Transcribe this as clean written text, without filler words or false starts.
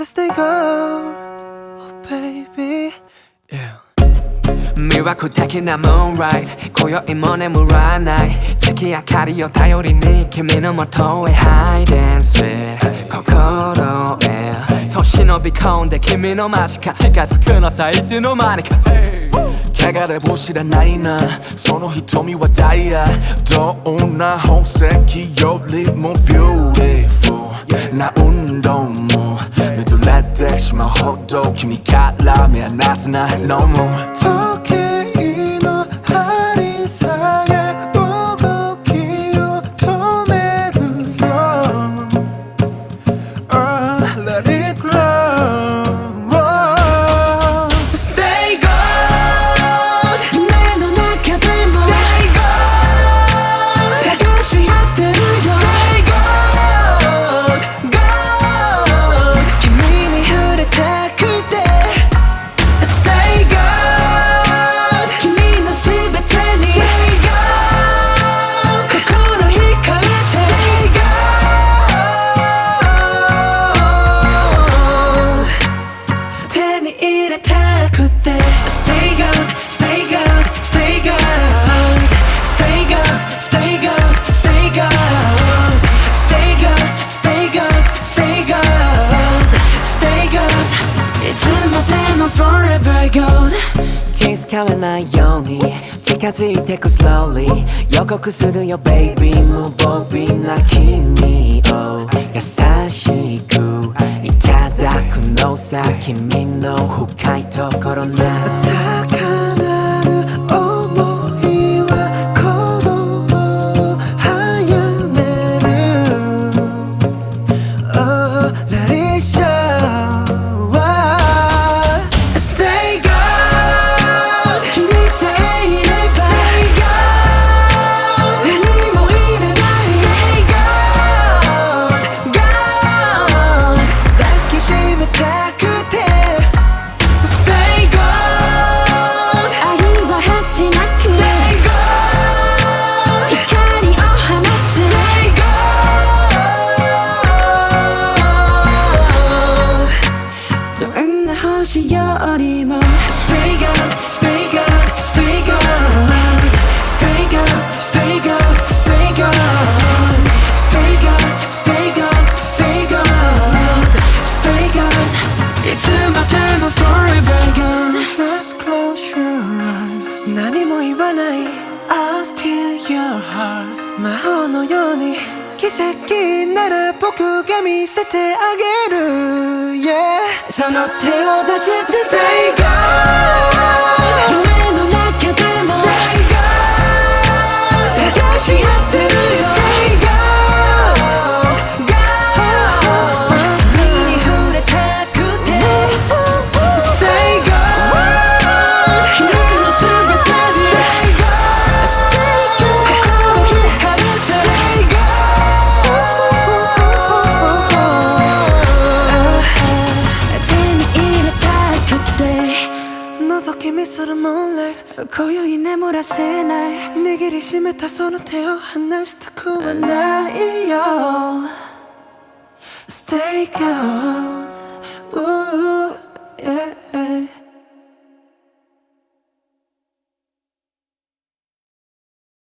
gotta stay gold, oh baby, yeah. 魅惑的な moonlight 今宵も眠らない月明かりを頼りに君の元へ hide and seek 心へと忍び込んで君の間近近づくのさいつの間にか汚れも知らないなその瞳はダイヤどんな宝石よりも beautiful な運動も目とらってしまうほど君から目離せないのも時計の針さえ動きを止めるよ、Let it glow Stay gold 夢の中でも Stay gold 探し合ってるよ Stay gold gold 君に触れたくて Stay gold 君のすべてに Stay gold 心惹かれて Stay gold 手に入れたくて Stay gold, stay gold, stay gold Stay gold, stay gold, stay gold Stay gold, stay gold, stay gold Stay gold いつまでも forever gold 気づかれないように近づいてく slowly 予告するよ baby 無防備な君を優しくいただくのさ君の深いところな高鳴る想いは鼓動を早める Oh, let it show Stay gold 君さえいれば Stay gold 何もいらない Stay gold gold 抱きしめたくて Stay gold 愛は果てなく Stay gold 光を放つ Stay gold どんな星よりも Stay gold, stay gold, stay gold Stay gold, stay gold, stay gold Stay gold, stay gold, stay gold Stay gold いつまでも forever gold Just close your eyes 何も言わない I'll steal your heart 魔法のように奇跡なら僕が見せてあげる Yeah その手を出して Stay gold 夢の中でも Stay gold 探し合ってるよ Stay gold gold 君に触れたくて Stay gold 君のすべてに Stay gold Stay gold 心惹かれて Stay gold 手に入れたくて覗き見する moonlight 今宵眠らせない握りしめたその手を離したくはないよ Stay gold Ooh, yeah